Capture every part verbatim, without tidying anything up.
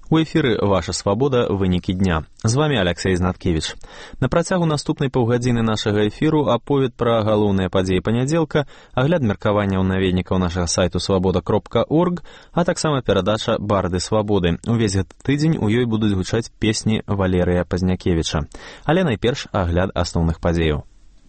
У эфіры «Ваша свабода. Вынікі дня». З вами Алексей Знаткевич. На працягу наступнай паўгадзіны нашага эфіру аповед пра галоўныя падзеі панядзелка, агляд меркаванняў наведнікаў нашага сайту свабода кропка орг, а таксама перадача «Барды свабоды». Увесь гэты тыдзень у ёй будуць гучаць песні Валерыя Пазнякевіча. Але найперш агляд асноўных падзеяў.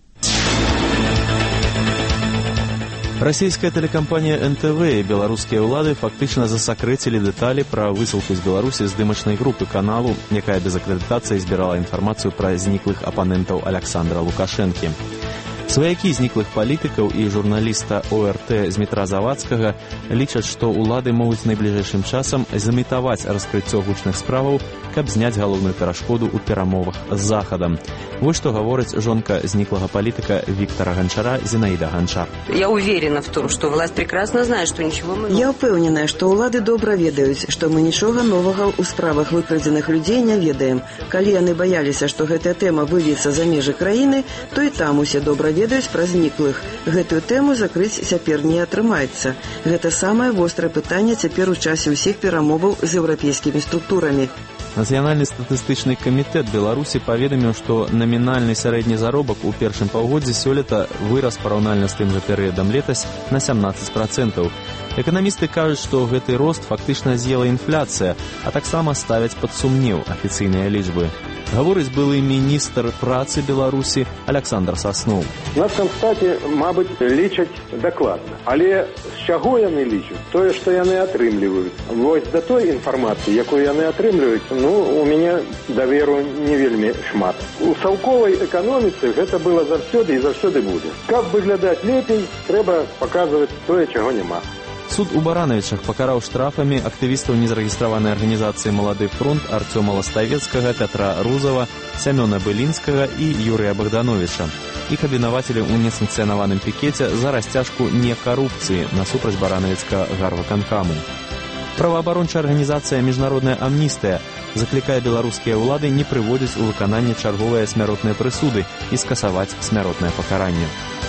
Расійская тэлекампанія эн тэ вэ і беларускія ўлады фактычна засакрэцілі дэталі пра высылку з Беларусі здымачнай групы каналу, якая без акрэдытацыі збірала інфармацыю пра зніклых апанентаў Александра Лукашэнкі. Сваякі зніклых палітыкаў і журналіста о эр тэ Змітра Завадскага лічаць, што ўлады могуць найбліжэйшым часам замітаваць раскрыццё гучных справаў, каб зняць галоўную перашкоду ў перамовах з Захадам. Вось што гаворыць жонка зніклага палітыка Віктора Ганчара Зінаіда Ганчар. Я уверена в том, что власть прекрасно знает, что ничего мы... Я упэўненая, што ўлады добра ведаюць, што мы нічога новага ў справах выкрадзеных людзей не ведаем. Калі яны баяліся, што гэтая тэма вывецца за межы краіны, то і там усе добра ведаюць пра зніклых. Гэтую тэму закрыць цяпер не атрымаецца. Гэта самае вострае пытанне цяпер у часе ўсіх перамоваў з еўрапейскімі структурамі. Нацыянальны статыстычны камітэт Беларусі паведаміў, што намінальны сярэдні заробак у першым паўгоддзі сёлета вырас параўнальна з тым жа перыядам летась на сямнаццаць працэнтаў. Эканамісты кажуць, што гэты рост фактычна з'ела інфляцыя, а таксама ставяць пад сумнеў афіцыйныя лічбы. Гаворыць былы міністр працы Беларусі Александр Сасноў. На Нацканстаце, мабыць, лічаць дакладна. Але з чаго яны лічаць? Тое, што яны атрымліваюць. Вось да той інфармацыі, якую яны атрымліваюць, ну, у мяне даверу не вельмі шмат. У саўковай эканоміцы гэта было заўсёды і заўсёды будзе. Каб выглядаць лепей, трэба паказваць тое, чаго няма. Суд у Баранавічах пакараў штрафамі актывістаў незарэгістраванай арганізацыі «Малады фронт» Арцёма Ластавецкага, Пятра Рузава, Сямёна Былінскага і Юрыя Богдановича. Іх абвінавацілі ў несанкцыянаваным пікеце за расцяжку некарупцыі насупраць баранавіцкага гарвыканкаму. Праваабарончая арганізацыя «Міжнародная амністыя» заклікае беларускія ўлады не прыводзіць у выкананне чарговыя смяротныя прысуды і скасаваць смяротнае пакаранне.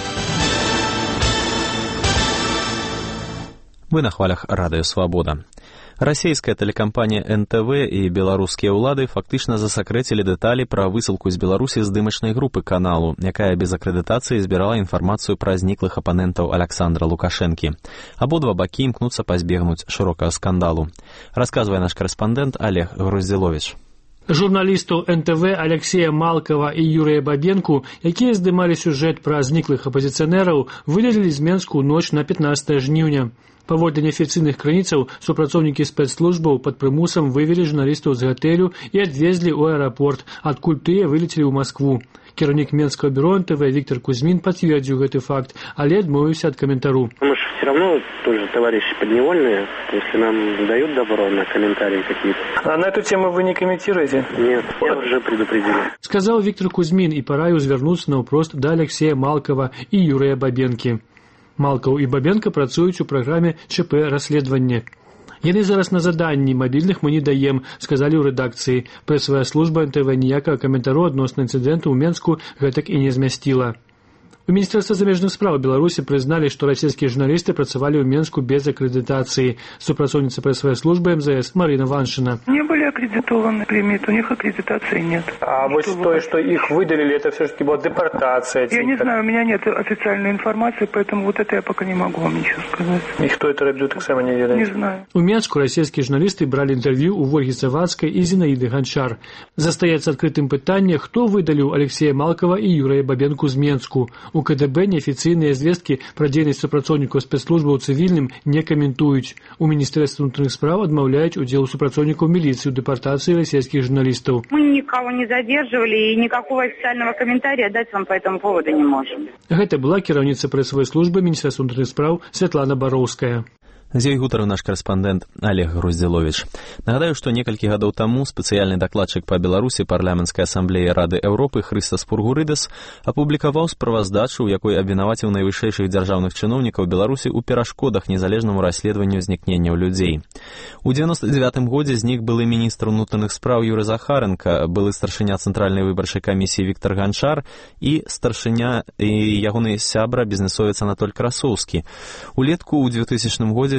Вы на хвалях радыё «Свабода». Расійская тэлекампанія эн тэ вэ і беларускія ўлады фактычна засакрэцілі дэталі пра высылку з Беларусі здымачнай групы каналу, якая без акрэдытацыі збірала інфармацыю пра зніклых апанентаў Александра Лукашэнкі. Абодва бакі імкнуцца пазбегнуць шырокага скандалу. Расказвае наш карэспандэнт Олег Груздзіловіч. Журналістаў эн тэ вэ Алексея Малкова і Юрыя Бабенку, якія здымалі сюжэт пра зніклых апазіцыянераў, выдалілі з Менску ў ноч на пятнаццатае жніўня. Паводле неафіцыйных крыніцаў, супрацоўнікі спецслужбаў пад прымусам вывелі журналістаў з гатэлю і адвезлі ў аэрапорт, адкуль тыя вылецелі ў Маскву. Кіраўнік Менскага бюро эн тэ вэ Виктор Кузьмин пацвердзіў гэты факт, але адмовіўся ад каментару. Мы же все равно тоже товарищи подневольные, если нам дают добро на комментарии какие-то. А на эту тему вы не комментируете? Нет, я уже предупредил. Сказал Виктор Кузьмин і параіў звярнуцца наўпрост да Алексея Малкова і Юрыя Бабенкі. Малкаў і Бабенка працуюць у праграме чэ пэ «Расследаванне». Яны зараз на заданні, мабільных мы не даем, сказалі ў рэдакцыі. Прэсавая служба эн тэ вэ ніякага каментару адносна інцыдэнту ў Менску гэтак і не змясціла. У Міністэрства замежных спраў Беларусі прызналі, што расійскія журналісты працавалі ў Менску без акрэдытацыі. Супрацоўніца прэсавай службы эм зэ эс Марина Ваншина. Не были аккредитованы, лимит, у них аккредитации нет. А вот то, что их выдалили, это все-таки была депортация? Я не знаю, у меня нет официальной информации, поэтому вот это я пока не могу вам ничего сказать. И кто это робит, так само не ведает? Не знаю. У Менску расійскія журналісты бралі інтэрв'ю у Ольгі Завадскай і Зінаіды Ганчар. Застаецца адкрытым пытанне, хто выдаліў Алексея Малкова і Юрыя Бабенку з Менску. У ка дэ бэ неафіцыйныя звесткі пра дзейнасць супрацоўнікаў спецслужбаў цывільным не каментуюць. У Міністэрстве ўнутраных спраў адмаўляюць удзел супрацоўнікаў міліцыі ў дэпартацыі расійскіх журналістаў. Мы никого не задерживали и никакого официального комментария дать вам по этому поводу не можем. Гэта была кіраўніца прэсавай службы Міністэрства ўнутраных спраў Святлана Бароўская. З ёй гутарыў наш карэспандэнт Олег Груздзіловіч. Нагадаю, што некалькі гадоў таму спецыяльны дакладчык па Беларусі парламенцкай асамблеі Рады Еўропы Хрыстас Пургурыдас апублікаваў справаздачу, у якой абвінаваціў найвышэйшых дзяржаўных чыноўнікаў Беларусі ў перашкодах незалежнаму расследаванню знікненняў людзей. У дзевяноста дзевятым годзе знік былы міністр унутраных спраў Юрый Захаренка, былы старшыня цэнтральнай выбарчай камісіі Віктор Ганчар і старшыня і ягоны сябра бізнесовец Анатоль Красоўскі. Улетку ў двухтысячным годзе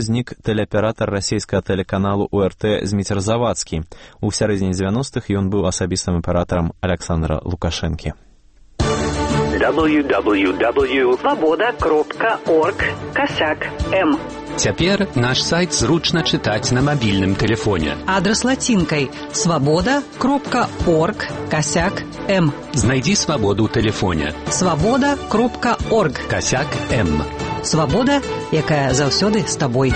узнік тэлеаператар расійскага тэлеканалу У Р Т Зміцер Завадскі. У сярэдзіне дзевяностых ён быў асабістым аператарам Александра Лукашэнкі. дабл ю дабл ю дабл ю свобода кропка орг косяк эм. Цяпер наш сайт зручна чытаць на мабільным тэлефоне. Адрас лацінкай свобода кропка орг косяк эм. Знайдзі свабоду ў тэлефоне. свобода кропка орг косяк эм. Свабода, якая заўсёды з табой.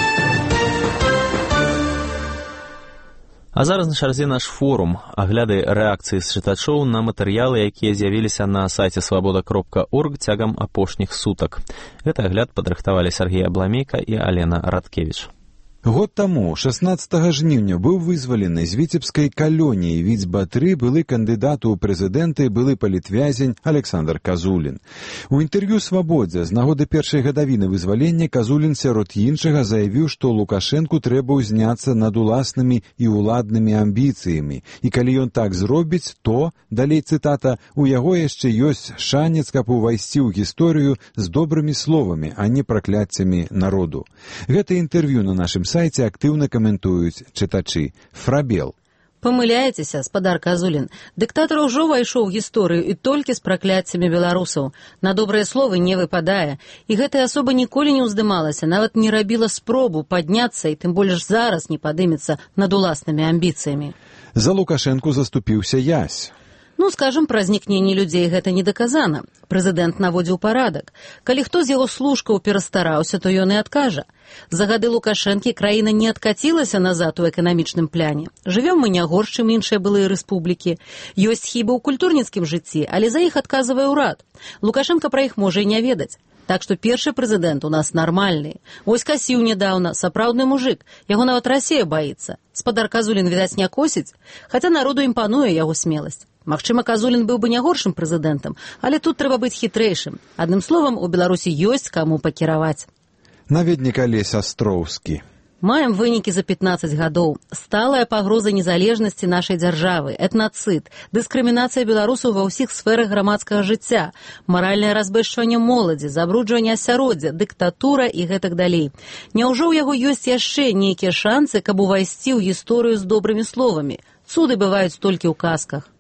А зараз на чарзе наш форум, агляды рэакцыі з чытачоў на матэрыялы, якія з'явіліся на сайце свобода кропка орг цягам апошніх сутак. Гэты агляд падрыхтавалі Сергей Абламейка і Алена Радкевіч. Год таму, шаснаццатага жніўня, быў вызвалены з віцебскай калоніі Віцьба-тры былы кандыдат у прэзідэнты, былы палітвязень Александр Казулін. У інтэрв'ю «Свабодзе» з нагоды першай гадавіны вызвалення Казулін сярод іншага заявіў, што Лукашэнку трэба ўзняцца над уласнымі і ўладнымі амбіцыямі. І калі ён так зробіць, то, далей цытата, у яго яшчэ ёсць шанец, каб увайсці ў гісторыю з добрымі словамі, а не пракляццямі народу. Гэта інтэрв'ю на нашым сайце актыўна каментуюць чытачы. Фрабел. Памыляецеся, спадар Казулін. Дыктатар ужо ўвайшоў у гісторыю і толькі з пракляццямі беларусаў. На добрыя словы не выпадае. І гэтая асоба ніколі не ўздымалася, нават не рабіла спробу падняцца і тым больш зараз не падымецца над уласнымі амбіцыямі. За Лукашэнку заступіўся Ясь. Ну, скажам, пра знікненне людзей гэта не даказана. Прэзідэнт наводзіў парадак. Калі хто з яго служкаў перастараўся, то ён і адкажа. За гады Лукашэнкі краіна не адкацілася назад у эканамічным пляне. Жывём мы не горш, чым іншыя былыя рэспублікі. Ёсць хібы ў культурніцкім жыцці, але за іх адказвае ўрад. Лукашэнка пра іх можа і не ведаць. Так што першы прэзідэнт у нас нармальны. Вось касіў нядаўна, сапраўдны мужык. Яго нават Расія баіцца. Спадар Казулін, відаць, не косіць, хаця народу імпануе яго смеласць. Магчыма, Казулін быў бы не горшым прэзідэнтам, але тут трэба быць хітрэйшым. Адным словам, у Беларусі ёсць каму пакіраваць. Наведнік Алесь Астроўскі. Маем вынікі за пятнаццаць гадоў. Сталая пагроза незалежнасці нашай дзяржавы, этнацыд, дыскрымінацыя беларусаў ва ўсіх сферах грамадскага жыцця, маральнае разбэшчванне моладзі, забруджванне асяроддзя, дыктатура і гэтак далей. Няўжо ў яго ёсць яшчэ нейкія шанцы, каб увайсці ў гісторыю з добрымі словамі? Цуды бываюць толькі ў казках.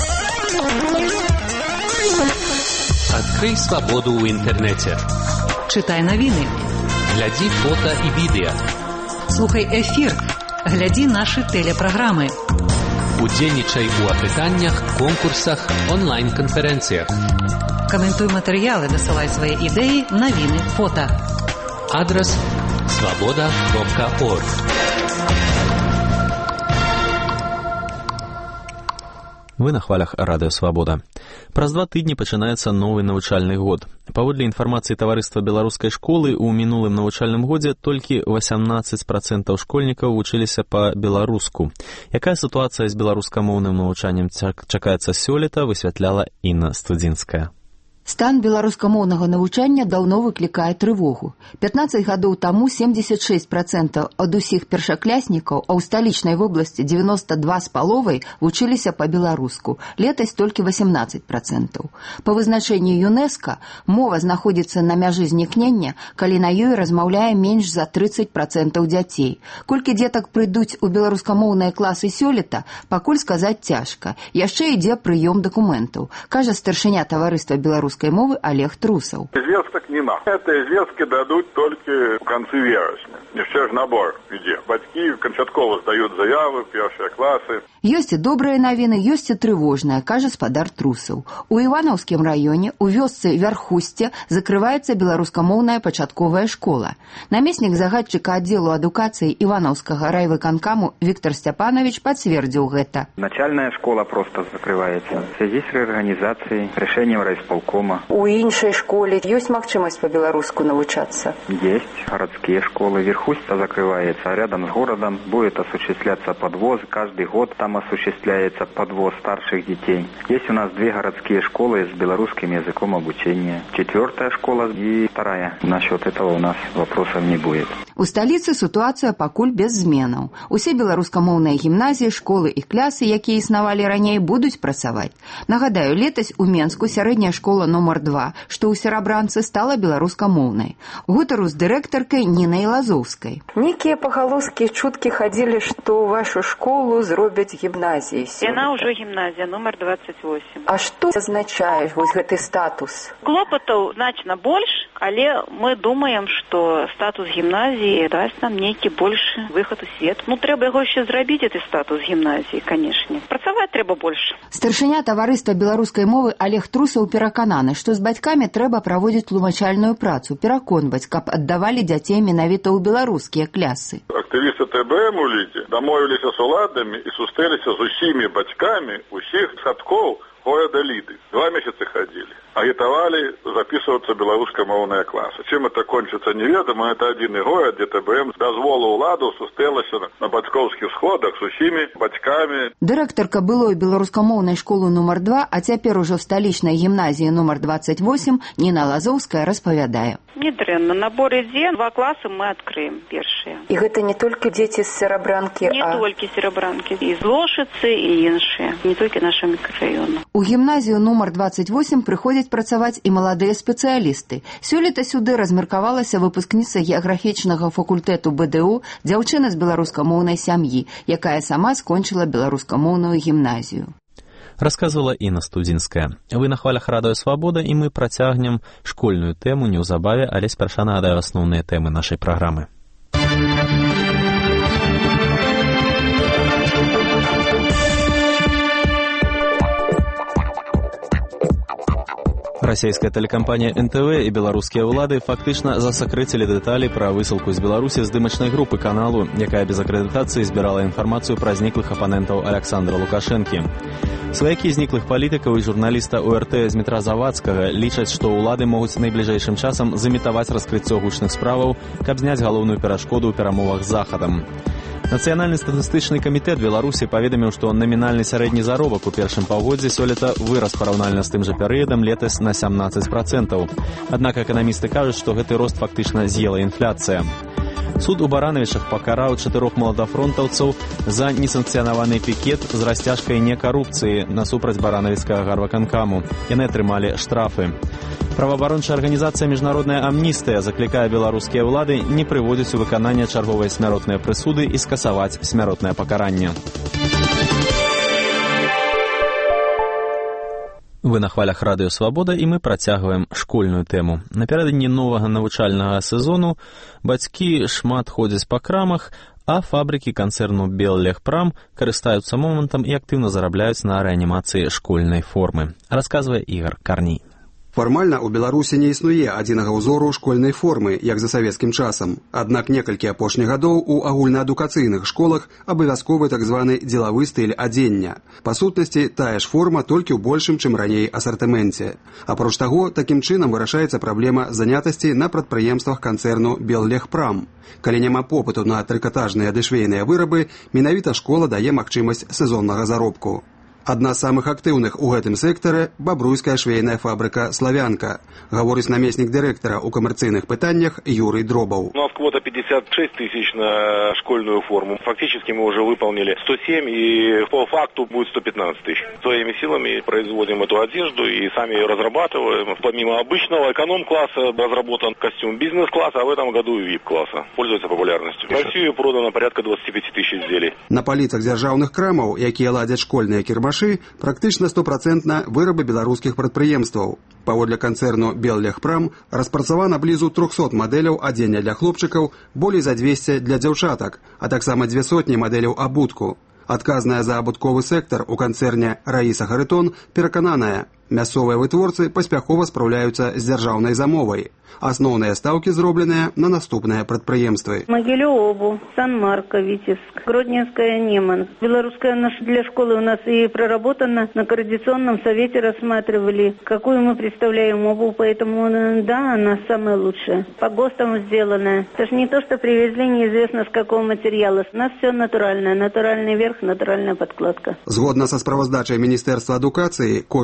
Адкрый свабоду ў інтэрнэце. Чытай навіны. Глядзі фота і відэа. Слухай эфір. Глядзі нашы тэлепраграмы. Удзельнічай у апытаннях, конкурсах, онлайн-канферэнцыях. Каментуй матэрыялы, дасылай свае ідэі, навіны, фота. Адрас свобода кропка орг. Вы на хвалях радыё «Свабода». Праз два тыдні пачынаецца новы навучальны год. Паводле інфармацыі таварыства беларускай школы, у мінулым навучальным годзе толькі васямнаццаць працэнтаў школьнікаў вучыліся па-беларуску. Якая сітуацыя з беларускамоўным навучаннем чакаецца сёлета, высвятляла Інна Студзінская. Стан беларускамоўнага навучання даўно выклікае трывогу. пятнаццаць гадоў таму семьдесят шесть процентов ад усіх першакляснікаў, а ў сталічнай вобласці девяносто два з паловай вучыліся па-беларуску, летась толькі восемнадцать процентов. Па вызначэнню ЮНЕСКО мова знаходзіцца на мяжы знікнення, калі на ёй размаўляе менш за тридцать процентов дзяцей. Колькі дзетак прыйдуць у беларускамоўныя класы сёлета, пакуль сказаць цяжка. Яшчэ ідзе прыём дакументаў, кажа старшыня таварыства беларускай мовы Олег Трусов. Известок нема. Это известки дадут только в конце вересня. Еще же набор идет. Батьки канчаткова сдают заявы, первые классы. Ёсць і добрыя навіны, ёсць і трывожныя, кажа спадар Трусов. У Іванаўскім раёне, у вёсцы Вярхусце, закрываецца беларускамоўная пачатковая школа. Намеснік загадчыка аддзелу адукацыі Іванаўскага райвыканкаму Віктор Степанович пацвердзіў гэта. Начальная школа просто закрываецца. В связи с реорганизацией, решением райисполкома. У іншай школе ёсць магчымасць по-беларуску навучацца? Есть. Городские школы. Верхусьца закрывается, а рядом с городом будет осуществляться подвоз. Каждый год там осуществляется подвоз старших детей. Есть у нас две городские школы с белорусским языком обучения. Четвертая школа и вторая. Насчет этого у нас вопросов не будет. У сталіцы сітуацыя пакуль без зменаў. Усе беларускамоўныя гімназіі, школы і клясы, якія існавалі раней, будуць працаваць. Нагадаю, летась у Менску сярэдняя школа нумар два, што ў Серабранцы, стала беларускамоўнай. Гутару з дырэктаркай Нінай Лазоўскай. Некія пагалоскі чуткі хадзілі, што вашу школу зробяць гімназіяй. Яна ўжо гімназія нумар двадцать восемь. А што азначае вось гэты статус? Клопатаў значна больш, але мы думаем, што статус гімназіі дасць нам нейкі большы выхад у свет. Ну, трэба яго яшчэ зрабіць, гэты статус гімназіі, канешне. Працаваць трэба больш. Старшыня таварыства беларускай мовы Олег Трусаў перакананы, што з бацькамі трэба праводзіць тлумачальную працу, пераконваць, каб аддавалі дзяцей менавіта ў беларускія клясы. Актывісты тэ бэ эм у ліце дамовіліся з уладамі і сустрэліся з усімі бацькамі усіх садкоў города Лиды. Два месяца ходили. Агитовали записываться белорусскомовные классы. Чем это кончится, неведомо. Это один город, где тэ бэ эм дозволу уладу сустрелася на бацькоўскіх сходах с усімі бацькамі. Дырэктарка былой беларускамоўнай школы нумар два, а цяпер ужо сталічнай гімназіі нумар двадцать восемь, Ніна Лазоўская распавядае. Недрэнна. Набор ідзе, два класы мы адкрыем першыя. І гэта не толькі дзеці з Серабранкі, не а... Не толькі Серабранкі, і з Лошыцы, і іншыя. Не толькі наша мікрараёна. У гімназію нумар двадцать восемь прыходзяць працаваць і маладыя спецыялісты. Сёлета сюды размеркавалася выпускніца геаграфічнага факультэту бэ дэ у, дзяўчына з беларускамоўнай сям'і, якая сама скончыла беларускамоўную гімназію. Рассказывала Інна Студзінская. Вы на хвалях радыё «Свабода», і мы працягнем школьную тэму неўзабаве, але спярша нагадаю асноўныя тэмы нашай праграмы. Расійская тэлекампанія эн тэ вэ і беларускія ўлады фактычна засакрэцілі дэталі пра высылку з Беларусі здымачнай групы каналу, якая без акрэдытацыі збірала інфармацыю пра зніклых апанентаў Александра Лукашэнкі. Сваякі зніклых палітыкаў і журналіста о эр тэ Змітра Завадскага лічаць, што ўлады могуць найбліжэйшым часам замітаваць раскрыццё гучных справаў, каб зняць галоўную перашкоду ў перамовах з Захадам. Нацыянальны статыстычны камітэт Беларусі паведаміў, што намінальны сярэдні заробак у першым паўгоддзі сёлета вырас параўнальна з тым жа перыядам летась на сямнаццаць працэнтаў. Аднак эканамісты кажуць, што гэты рост фактычна з'ела інфляцыя. Суд у Баранавічах пакараў чатырох маладафронтаўцаў за несанкцыянаваны пікет з расцяжкай некарупцыі насупраць баранавіцкага гарваканкаму. Яны атрымалі штрафы. Праваабарончая арганізацыя «Міжнародная амністыя» заклікае беларускія ўлады не прыводзіць у выкананне чарговай смяротнай прысуды і скасаваць смяротнае пакаранне. Вы на хвалях радыё «Свабода», і мы працягваем школьную тэму. Напярэдадні новага навучальнага сезону бацькі шмат ходзяць па крамах, а фабрыкі канцэрну «Беллегпрам» карыстаюцца момантам і актыўна зарабляюць на рэанімацыі школьнай формы. Расказвае Ігар Карній. Фармальна ў Беларусі не існуе адзінага ўзору школьнай формы, як за савецкім часам. Аднак некалькі апошніх гадоў у агульнаадукацыйных школах абавязковы так званы дзелавы стыль адзення. Па сутнасці, тая ж форма толькі ў большым, чым раней асартыменце. Апроч таго, такім чынам вырашаецца праблема занятасці на прадпрыемствах канцэрну «Беллегпрам». Калі няма попыту на трыкатажныя дышвейныя вырабы, менавіта школа дае магчымасць сезоннага заробку. Адна з самых актыўных у гэтым сектары – бабруйская швейная фабрыка «Славянка», гаворыць намеснік дырэктара ў камерцыйных пытаннях Юрий Дробаў. У нас квота пятьдесят шесть тысяч на школьную форму. Фактически мы уже выполнили сто семь, и по факту будет сто пятнадцать тысяч. Своими силами производим эту одежду и сами ее разрабатываем. Помимо обычного эконом-класса разработан костюм бизнес-класса, а в этом году и ви ай пи-класса. Пользуется популярностью. В Россию продано порядка двадцать пять тысяч изделий. На паліцах дзяржаўных крамаў, якія ладзяць школьныя кірмашы, практычна стопроцентна вырабы беларускіх прадпрыемстваў. Паводле канцэрну «Беллегпрам» распрацавана блізу трохсот мадэляў адзення для хлопчыкаў, болей за двесце для дзяўчатак, а таксама дзве сотні мадэляў абутку. Адказная за абутковы сектар у канцэрне Раіса Харытон перакананая, мясцовыя вытворцы паспяхова спраўляюцца з дзяржаўнай замовай. Асноўныя стаўкі зробленыя на наступныя прадпрыемствы. Могилев-Обу, Сан-Марко, Витебск, Гродненская, Неман. Белорусская для школы у нас и проработана. На координационном совете рассматривали, какую мы представляем обувь, поэтому да, она самая лучшая. По ГОСТам сделанная. Это же не то, что привезли неизвестно с какого материала. У нас все натуральное. Натуральный верх, натуральная подкладка. Згодна са справаздачай Міністэрства адукацыі, кошт школьнага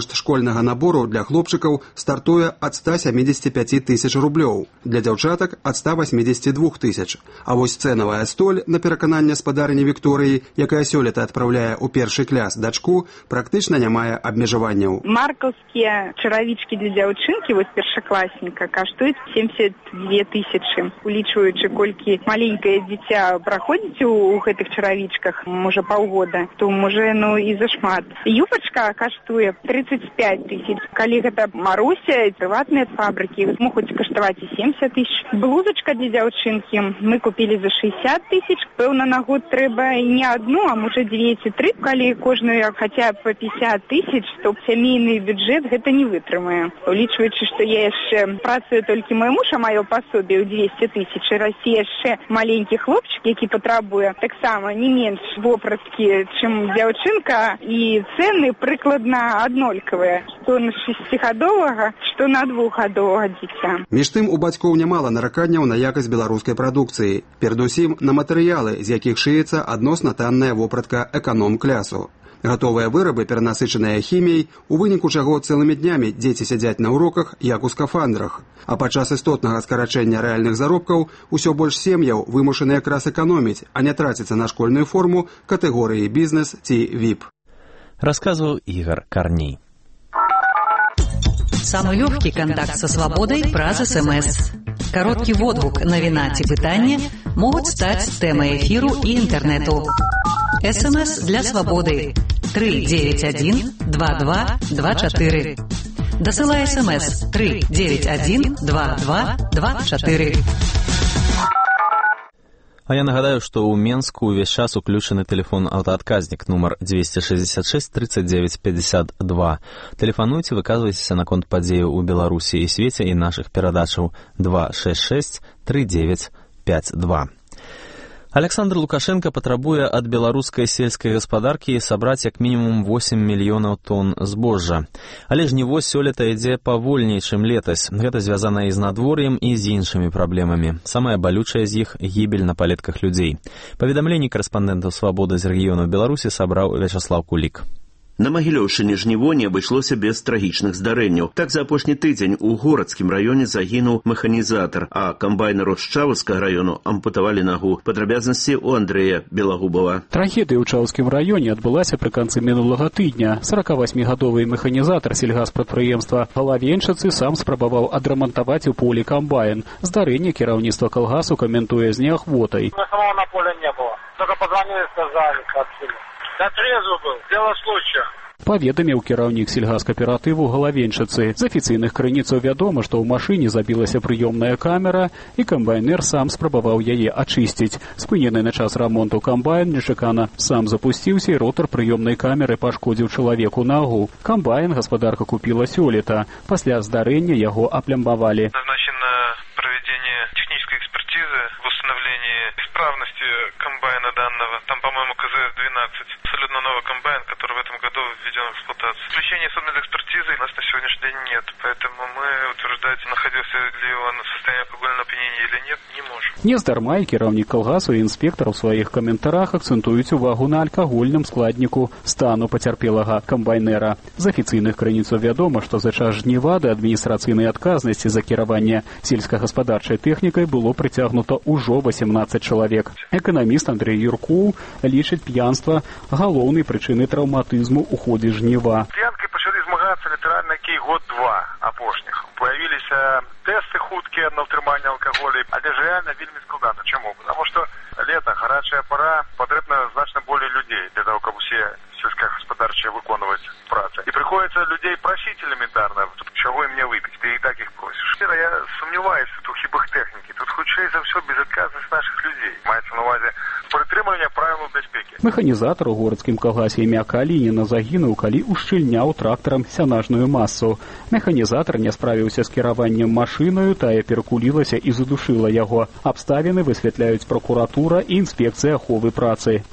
навучальнага набору для хлопчыкаў стартуе ад ста сямідзесяці пяці тысяч рублёў, для дзяўчатак ад ста васьмідзесяці двух тысяч. А вось цэнавая столь, на перакананне спадарыні Вікторыі, якая сёлета адпраўляе ў першы кляс дачку, практычна не мае абмежаванняў. Маркаўскія чаравічкі для дзяўчынкі, вось першакласніка, каштуюць семьдесят две тысячы. Улічваючы, колькі маленькае дзіця праходзіць у гэтых чаравічках, можа паўгода, то можа, ну, і зашмат. Юбачка каштуе тридцать пять тысяч. Калі гэта Маруся, прыватныя фабрыкі, могуць каштаваць і семьдесят тысяч. Блузачка для дзяўчынкі мы купілі за шестьдесят тысяч. Пэўна, на год трэба не одну, а можа две ці тры. Калі кожную хаця по пятьдесят тысяч, то сямейны бюджэт гэта не вытрымае. Улічваючы, што я яшчэ працую толькі мой муж, а маё пасобе ў двести тысяч, і расце яшчэ маленькі хлопчык, які патрабуе таксама не менш вопраткі, чым дзяўчынка, і цэны прыкладна аднолькавыя, што на шестигадовага, што на двухгадовага дзіця. Між тым, у бацькоў нямала нараканняў на якасць беларускай прадукцыі, перадусім на матэрыялы, з якіх шыецца адносна танная вопратка эканом-клясу. Гатовыя вырабы, перанасычаныя хіміяй, у выніку чаго цэлымі днямі дзеці сядзяць на уроках, як у скафандрах. А падчас істотнага скарачэння рэальных заробкаў усё больш сем'яў вымушаны якраз эканоміць, а не траціцца на школьную форму катэгорыі бізнес ці віп. Рассказывал Игорь Корней. Самый легкий контакт со свободой праз СМС. Короткий водгук, навіна ці пытанне могуць стаць тэмай эфіру і інтэрнэту. СМС для свободы три девять один два два два четыре. Дасылай СМС три девять один два два два четыре. А я нагадаю, што ў Менску ўвесь час уключаны тэлефон аўтаадказнік нумар двести шестьдесят шесть тридцать девять пятьдесят два. Тэлефануйце, выказвайцеся наконт падзеяў у Беларусі і свеце і нашых перадачаў два шесть шесть три девять пять два. Александр Лукашенко патрабуе ад беларускай сельскай гаспадаркі сабраць як мінімум восемь мільёнаў тонн збожжа. Але жніво сёлета ідзе павольней, чым летась. Гэта звязана і з надвор'ем, і з іншымі праблемамі. Самая балючая з іх — гібель на палетках людзей. Паведамленні карэспандэнтаў «Свабоды» з рэгіёнаў Беларусі сабраў Вячаслаў Кулік. На Магілёўшчыне жніво не абышлося без трагічных здарэнняў. Так за апошні тыдзень у горадскім раёне загінуў механізатар, а камбайнеру з Чаўскага раёну ампутавалі нагу. Падрабязнасці ў Андрэя Белагубова. Трагедыя ў Чаўскім раёне адбылася пры канцы мінулага тыдня. сорокавасьмігадовы механізатар сельгаспрадпрыемства Галавенчыцы сам спрабаваў адрамантаваць у полі камбайн. Здарэнне кіраўніцтва калгасу каментуе з неахвотай. На самого на поле не было. Только позвонили, сказали, сообщили. Да трезвый был, дело случая. Паведаміў кіраўнік сельгаскааператыву Галавенчыцы. З афіцыйных крыніцаў вядома, што ў машыне забілася прыёмная камера, і камбайнер сам спрабаваў яе ачысціць. Спынены на час рамонту камбайн нечакана сам запусціўся, і ротар прыёмнай камеры пашкодзіў чалавеку нагу. Камбайн гаспадарка купіла сёлета. Пасля здарэння яго аплямбавалі. Назначено проведение технической экспертизы в установлении исправности комбайна данного. Там, по-моему, ка зэ эс двенадцать. Абсолютно новый комбайн, который в этом году введен в эксплуатацию. Заключения судмедэкспертизы у нас на сегодняшний день нет, поэтому мы утверждать, находился ли он в состоянии алкогольного опьянения или нет, не можем. Нездарма і кіраўнік калгасу і інспектар у сваіх каментарах акцэнтуюць увагу на алкагольным складніку стану пацярпелага камбайнера. З афіцыйных крыніцаў вядома, што за час жніва да адміністрацыйнай адказнасці за кіраванне сельскагаспадарчай тэхнікай было прыцягнута ўжо восемнадцать чалавек. Эканаміст Андрэй Юрку лічыць п'янства галоўнай прычынай траўматызму ў ходзе жніва. П'янкай пачалі змагацца літаральна кей год-два апошніх. Появіліся тесты хуткія на ўтрыманне алкаголю, але ж реально вельмі складана. Чаму? Потому что лето, гарячая пора, патрэбна значна болей людзей для того, каб усе сельскагаспадарчыя выконваць працы. І прыходзіцца людзей прасіць элементарна, чаго ім не выпіць, ты і так іх просіш. Я сумняваюся тут у хібах тэхнікі. Тут хутчэй за ўсё безадказнасць нашых людзей. Маецца на ўвазе прытрымліванне правілаў бяспекі. Механізатар у горадскім калгасе імя Калініна загінуў, калі ушчыльняў трактарам сянажную масу. Механізатар не справіўся з кіраваннем машынаю, тая перакулілася і задушыла яго. Абставіны высвятляюць пракуратура і інспекцыя аховы працы.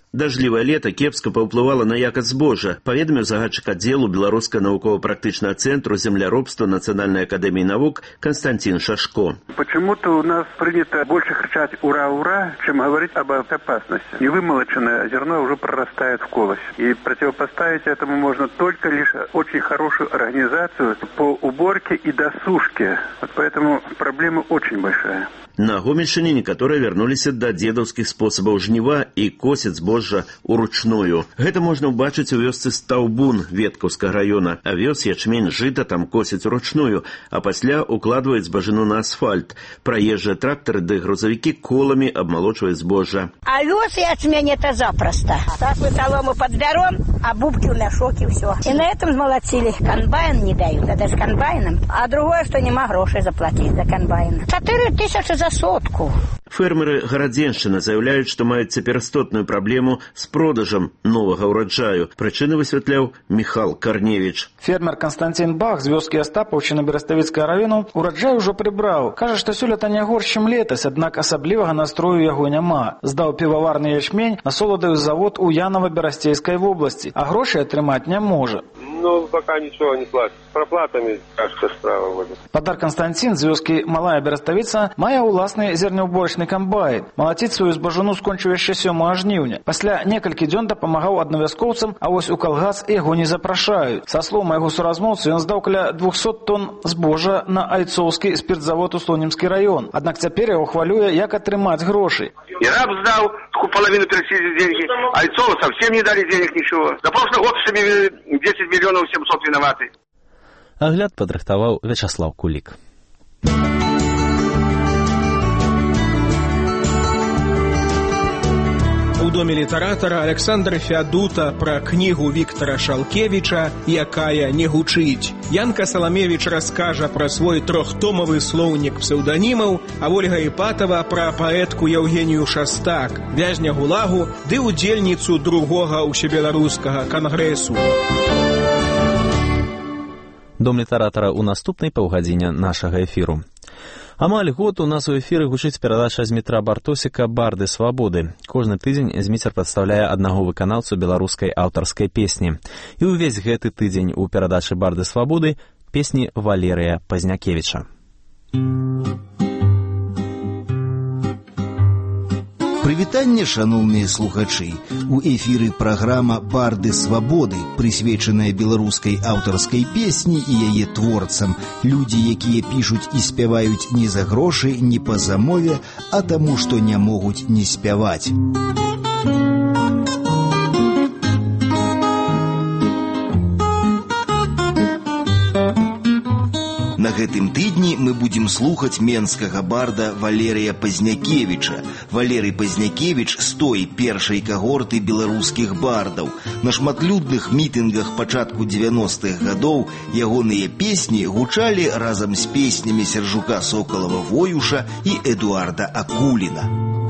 Дажлівае лета кепска паўплывала на якасць збожжа, паведаміў загадчык аддзелу Беларускага навукова-практычнага цэнтру земляробства Национальной академии наук Константин Шашко. Почему-то у нас принято больше кричать «ура-ура», чем говорить об опасности. Невымолоченное зерно уже прорастает в колос. И противопоставить этому можно только лишь очень хорошую организацию по уборке и досушке. Вот поэтому проблема очень большая. На Гомельшчыне некаторыя вярнуліся да дзедаўскіх спосабаў жніва і косяць збожжа ўручную. Гэта можна ўбачыць у вёсцы Стаўбун Веткаўскага раёна. Авёс, ячмень, жыта там косяць уручную, а пасля укладваюць збажыну на асфальт. Праезжыя трактары ды грузавікі коламі абмалочваюць збожжа. Овес и ячмень это запросто. Так мы солому подберем, а бубки в мешок и все. И на этом молодцили. Комбайн не дают, это с комбайном. А другое, что нема грошей заплатить за комбайн. Четыре тысячи за сотку. Фермеры Гарадзеншчыны заяўляюць, што маюць цяпер істотную праблему з продажам новага ўраджаю. Прычыны высвятляў Михал Карневіч. Фермер Константин Бах з вёскі Астапаўшчыны Бераставіцкага району ураджай ужо прыбраў. Кажа, што сёлета не горш, чым летась, аднак асаблівага настрою яго няма. Здаў піваварны ячмень на соладовый завод у Янова-Берасцейскай вобласці, а грошай атрымаць не можа. Ну, пока ничего не платит. С проплатами кажется справа вводит. Падар Константин з вёскі Малая Бераставіца мае ўласны зернеўборачны камбайн. Малаціць сваю збажыну скончыў яшчэ сёмага жніўня. Пасля некалькі дзён дапамагаў аднавяскоўцам, а вось у калгас яго не запрашаюць. Са слоў майго суразмоўцы, ён здаў каля двухсот тонн збожжа на айцоўскі спиртзавод у Слонімскі раён. Аднак цяпер яго хвалюе, як атрымаць грошы. И раб сдал, половину перечислили деньги, а Айцова совсем не дали денег ничего. За прошлый год себе десять миллионов семьсот виноваты. Агляд падрыхтаваў Вячаслав Кулик. У доме літаратара Александра Феадута пра кнігу Віктара Шалкевіча «Якая не гучыць». Янка Саламевіч раскажа пра свой трохтомавы слоўнік псеўданімаў, а Ольга Іпатава пра паэтку Евгенію Шастак, вязня ГУЛАГу ды удзельніцу другога ўсебеларускага кангрэсу. Дом літаратара ў наступнай паўгадзіне нашага эфіру. Амаль год у нас у эфіры гучыць перадача Змітра Бартосіка «Барды свабоды». Кожны тыдзень Зміцер прадстаўляе аднаго выканаўцу беларускай аўтарскай песні. І ўвесь гэты тыдзень у перадачы «Барды свабоды» песні Валерыя Пазнякевіча. Прывітанне, шаноўныя слухачы! У эфіры праграма «Барды свабоды», прысвечаная беларускай аўтарскай песні і яе творцам. Людзі, якія пішуць і спяваюць не за грошы, не па замове, а таму, што не могуць не спяваць. На гэтым тыдні мы будзем слухаць менскага барда Валерыя Пазнякевіча. Валерый Пазнякевіч з той першай кагорты беларускіх бардаў. На шматлюдных мітынгах пачатку дзевяностых гадоў ягоныя песні гучалі разам з песнямі Сяржука Сокалава-Воюша і Эдуарда Акуліна.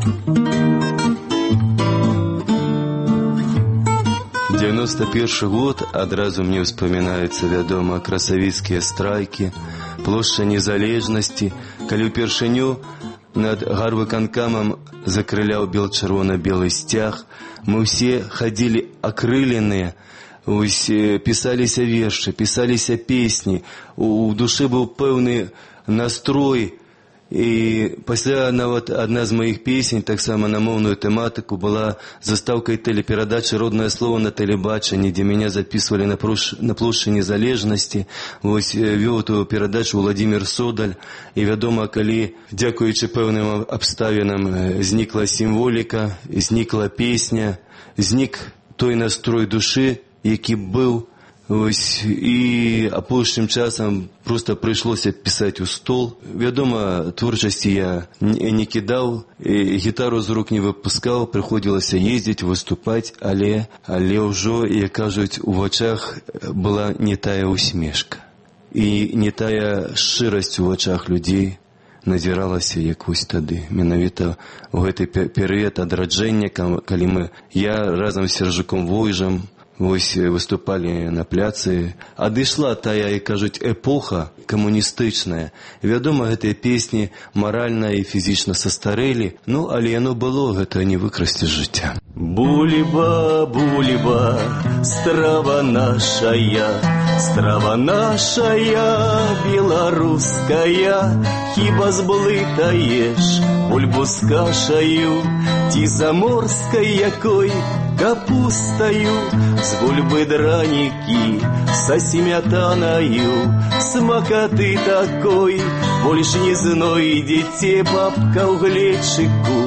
девяносто первый год, адразу мне вспоминаются, вядома, красавіцкія страйкі, плошча Незалежнасці, калі ўпершыню над гарвыканкамам закрыляў бел-чырвона-белы сцяг, мы ўсе хадзілі акрыленыя, пісаліся вершы, пісаліся песні, у душы быў пэўны настрой. І пасля нават адна з маіх песень, таксама на моўную тэматыку, была застаўкай тэлеперадачы «Роднае слово» на тэлебачанні, дзе мяне запісвалі на, прош... на плошчы Незалежнасці. Вось вёў эту перадачу Владимир Содаль. І вядома, калі, дзякуючы пэўным абставінам, знікла сімволіка, знікла песня, знік той настрой душы, які быў. Ось, і апошнім часам просто прыйшлося пісаць у стол. Вядома, творчасці я не, не кідаў, гітару з рук не выпускаў, прыходзілася ездзіць, выступаць, але, але ўжо, як кажуць, у вачах была не тая усмешка. І не тая шчырасць у вачах людзей назіралася, як вось тады. Менавіта ў гэты перыяд адраджэння, калі мы, я разам з Сяржуком Войжам, вось выступалі на пляцы. Адышла тая, і кажуць, эпоха камуністычная. Вядома, гэтыя песні маральна і фізічна састарэлі, ну, але яно было, гэта не выкрасці жыцця. Бульба, бульба, страва нашая, страва нашая, беларуская, хіба зблытаеш бульбу з кашаю, ці заморскай якой капустаю, з бульбы дранікі, са сметанаю, смакаты такой больш не знойдзеце, бабка ў глечыку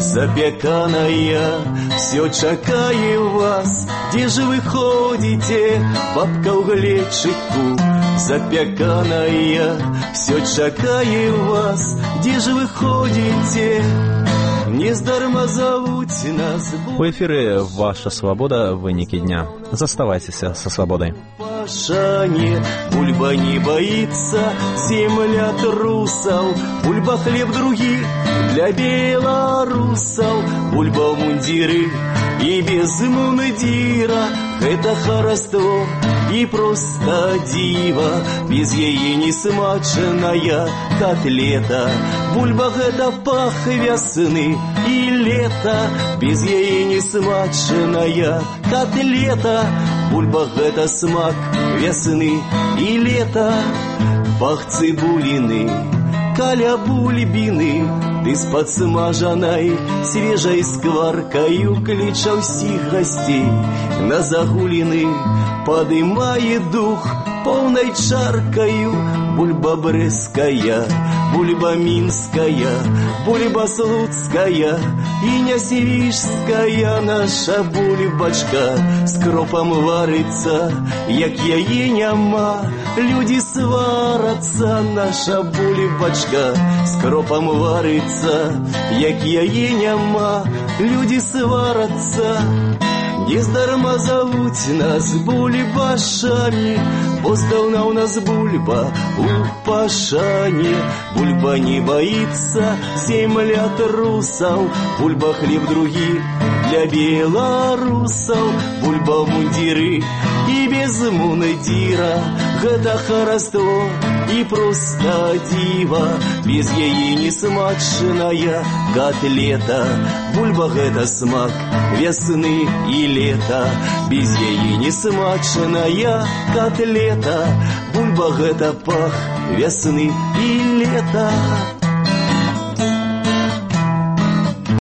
запеканая, все чакае вас, дзе ж вы ходзіце, бабка ў глечыку запеканая, все чакае вас, дзе ж вы ходзіце, нездарма завуць нас. У эфире «Ваша свобода. Выники дня». Заставайтесь со свободой. Пашане, бульба не боится, земля трусов, бульба хлеб других для белорусов, бульба в мундиры и без мундира, это хараство и просто дива, без яе не смачная котлета, бульба это пах весны и лета, без яе не смачная котлета, бульба это смак весны и лета, пах цибулины, каля бульбины, ты с подсмажанной свежей скваркою клича всех гостей на загулины, подымает дух полной чаркою, бульба брестская, бульба минская, бульба слуцкая и нясевишская, наша бульбачка с кропом варится, як яе няма, люди сварятся, наша бульбачка с кропом варится, як яе няма, люди сварятся. Нездарма зовут нас бульбашами, бо здавна у нас бульба у пашане. Бульба не боится, земля трусов, бульба хлеб других для белорусов, бульба в мундиры и без мундира, гэта хараство и просто дива, без яе не смачная котлета, бульба гэта смак весны и лета, без яе не смачная котлета, бульба гэта пах весны и лета.